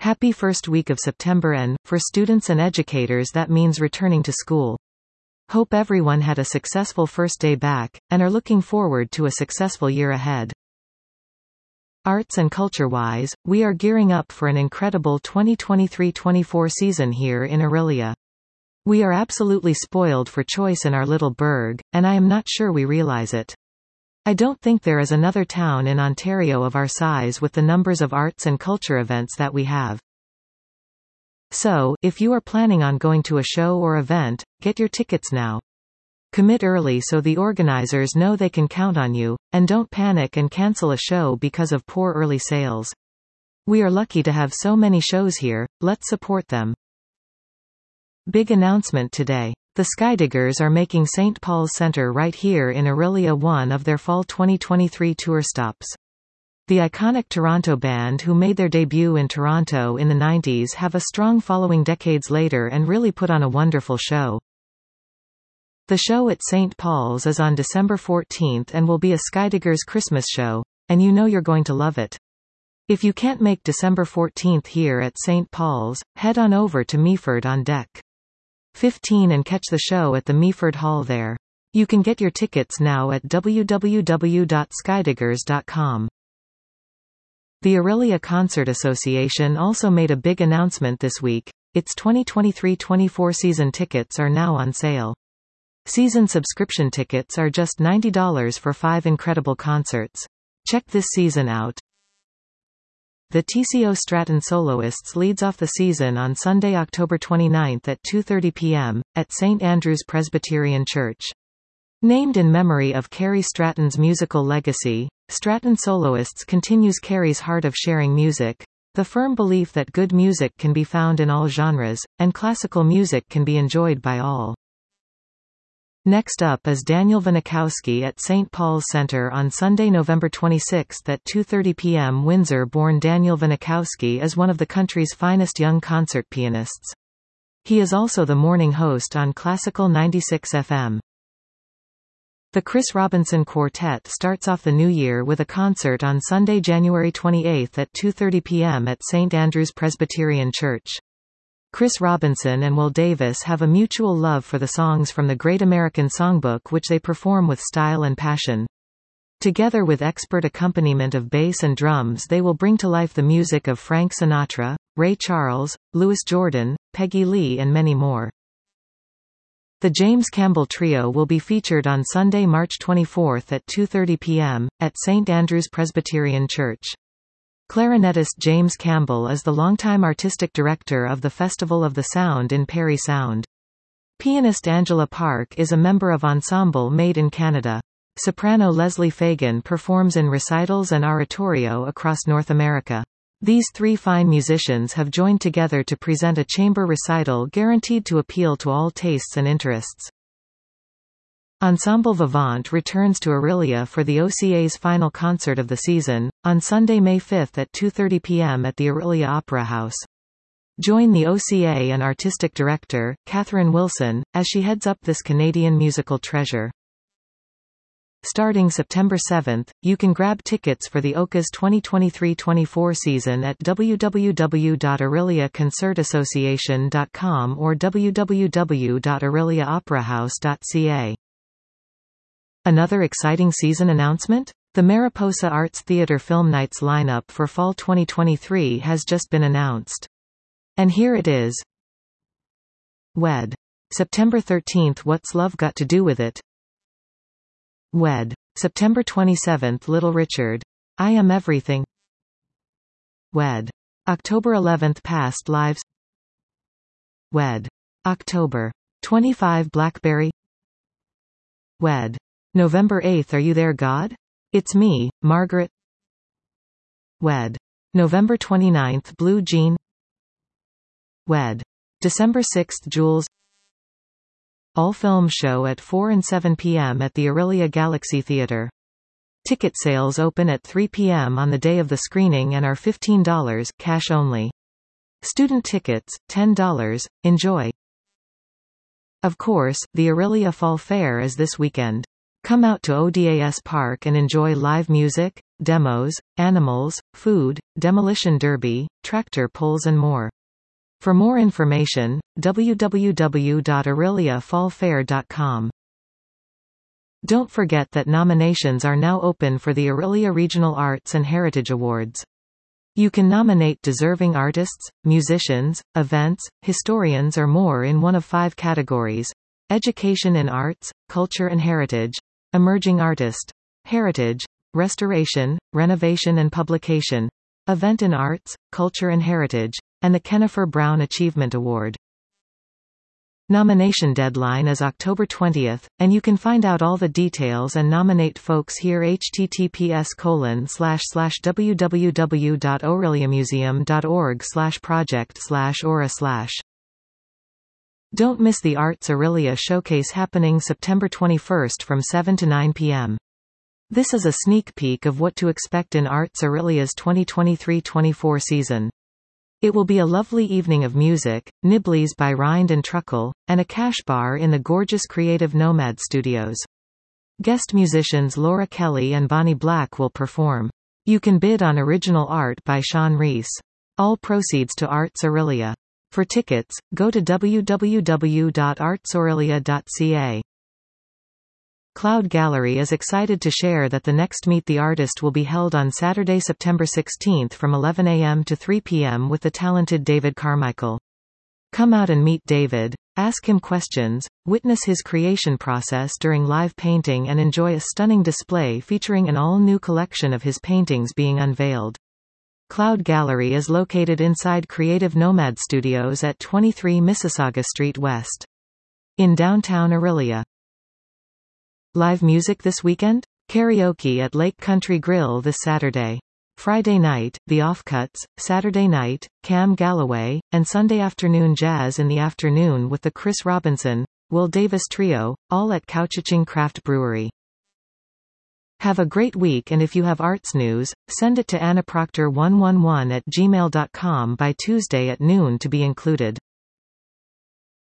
Happy first week of September, and, for students and educators, that means returning to school. Hope everyone had a successful first day back, and are looking forward to a successful year ahead. Arts and culture-wise, we are gearing up for an incredible 2023-24 season here in Orillia. We are absolutely spoiled for choice in our little burg, and I am not sure we realize it. I don't think there is another town in Ontario of our size with the numbers of arts and culture events that we have. So, if you are planning on going to a show or event, get your tickets now. Commit early so the organizers know they can count on you, and don't panic and cancel a show because of poor early sales. We are lucky to have so many shows here, let's support them. Big announcement today. The Skydiggers are making St. Paul's Centre right here in Orillia one of their fall 2023 tour stops. The iconic Toronto band who made their debut in Toronto in the 90s have a strong following decades later and really put on a wonderful show. The show at St. Paul's is on December 14th and will be a Skydiggers Christmas show, and you know you're going to love it. If you can't make December 14th here at St. Paul's, head on over to Meaford on Deck 15 and catch the show at the Meaford Hall there. You can get your tickets now at www.skydiggers.com. The Orillia Concert Association also made a big announcement this week. Its 2023-24 season tickets are now on sale. Season subscription tickets are just $90 for 5 incredible concerts. Check this season out. The TCO Stratton Soloists leads off the season on Sunday, October 29th at 2:30 p.m., at St. Andrew's Presbyterian Church. Named in memory of Carrie Stratton's musical legacy, Stratton Soloists continues Carrie's heart of sharing music, the firm belief that good music can be found in all genres, and classical music can be enjoyed by all. Next up is Daniel Winikowski at St. Paul's Centre on Sunday, November 26 at 2:30 p.m. Windsor-born Daniel Winikowski is one of the country's finest young concert pianists. He is also the morning host on Classical 96 FM. The Chris Robinson Quartet starts off the new year with a concert on Sunday, January 28 at 2:30 p.m. at St. Andrew's Presbyterian Church. Chris Robinson and Will Davis have a mutual love for the songs from the Great American Songbook, which they perform with style and passion. Together with expert accompaniment of bass and drums, they will bring to life the music of Frank Sinatra, Ray Charles, Louis Jordan, Peggy Lee and many more. The James Campbell Trio will be featured on Sunday, March 24 at 2:30 p.m., at St. Andrew's Presbyterian Church. Clarinetist James Campbell is the longtime artistic director of the Festival of the Sound in Parry Sound. Pianist Angela Park is a member of Ensemble Made in Canada. Soprano Leslie Fagan performs in recitals and oratorio across North America. These three fine musicians have joined together to present a chamber recital guaranteed to appeal to all tastes and interests. Ensemble Vivant returns to Orillia for the OCA's final concert of the season, on Sunday, May 5 at 2:30 p.m. at the Orillia Opera House. Join the OCA and artistic director, Catherine Wilson, as she heads up this Canadian musical treasure. Starting September 7, you can grab tickets for the OCA's 2023-24 season at www.orilliaconcertassociation.com or www.orilliaoperahouse.ca. Another exciting season announcement? The Mariposa Arts Theatre Film Nights lineup for fall 2023 has just been announced. And here it is. WED. September 13, What's Love Got to Do with It? WED. September 27, Little Richard. I Am Everything. WED. October 11, Past Lives. WED. October 25, Blackberry. WED. November 8, Are You There, God? It's Me, Margaret. WED. November 29, Blue Jean. WED. December 6, Jules. All film show at 4 and 7 p.m. at the Orillia Galaxy Theatre. Ticket sales open at 3 p.m. on the day of the screening and are $15, cash only. Student tickets, $10. Enjoy. Of course, the Orillia Fall Fair is this weekend. Come out to ODAS Park and enjoy live music, demos, animals, food, demolition derby, tractor pulls and more. For more information, www.aureliafallfair.com. Don't forget that nominations are now open for the Aurelia Regional Arts and Heritage Awards. You can nominate deserving artists, musicians, events, historians or more in one of 5 categories: Education in Arts, Culture and Heritage, Emerging Artist, Heritage, Restoration, Renovation and Publication, Event in Arts, Culture and Heritage, and the Kennifer Brown Achievement Award. Nomination deadline is October 20th, and you can find out all the details and nominate folks here: https://www.aureliamuseum.org/project/aura/. Don't miss the Arts Aurelia Showcase happening September 21st from 7 to 9 p.m. This is a sneak peek of what to expect in Arts Aurelia's 2023-24 season. It will be a lovely evening of music, Nibblies by Rind and Truckle, and a cash bar in the gorgeous Creative Nomad Studios. Guest musicians Laura Kelly and Bonnie Black will perform. You can bid on original art by Sean Reese. All proceeds to Arts Aurelia. For tickets, go to www.artsaurelia.ca. Cloud Gallery is excited to share that the next Meet the Artist will be held on Saturday, September 16th from 11 a.m. to 3 p.m. with the talented David Carmichael. Come out and meet David, ask him questions, witness his creation process during live painting and enjoy a stunning display featuring an all-new collection of his paintings being unveiled. Cloud Gallery is located inside Creative Nomad Studios at 23 Mississauga Street West in downtown Aurelia. Live music this weekend? Karaoke at Lake Country Grill this Saturday. Friday night, The Offcuts, Saturday night, Cam Galloway, and Sunday afternoon jazz in the afternoon with the Chris Robinson, Will Davis Trio, all at Couchaching Craft Brewery. Have a great week, and if you have arts news, send it to annaproctor111@gmail.com by Tuesday at noon to be included.